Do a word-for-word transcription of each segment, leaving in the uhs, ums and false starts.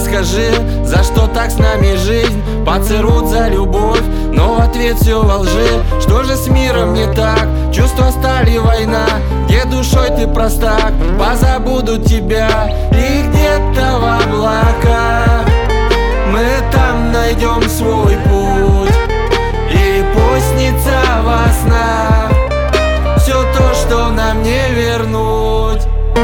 скажи, за что так с нами жизнь? Поцелуют за любовь, но в ответ все во лжи. Что же с миром не так? Чувства стали война, где душой ты простак. Позабудут тебя и где-то в облаках мы там найдем свой путь. И пусть снится во снах все то, что нам не вернуть.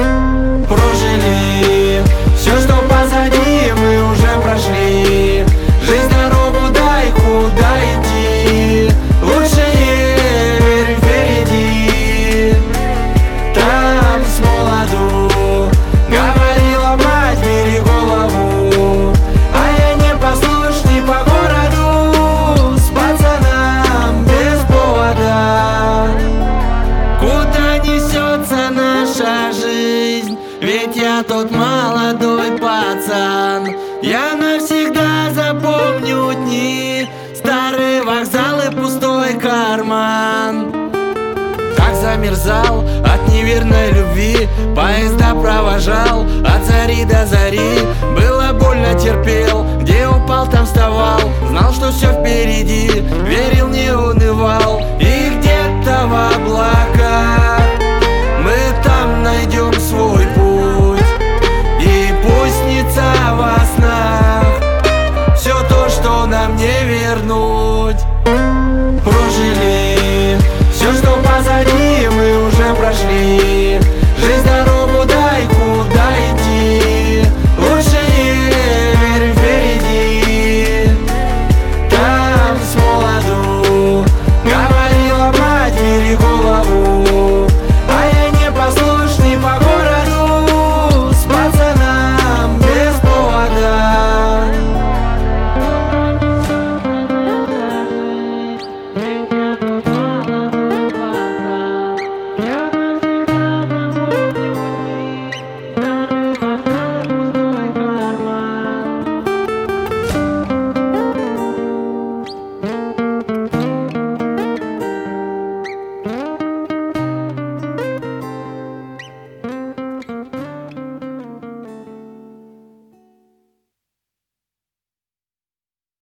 Прожили все, что позади, мы уже прошли. Жизнь дорогу дай, куда идти. Лучше не верь впереди. Там с молоду говорила мать, бери голову. А я непослушный по городу, с пацаном без повода. Куда несется наша жизнь? Ведь я тот молодой пацан. Я навсегда запомню дни, старый вокзал и пустой карман. Как замерзал от неверной любви, поезда провожал от зари до зари. Было больно, терпел, где упал, там вставал. Знал, что все впереди, верил, не унывал. И где-то в облаках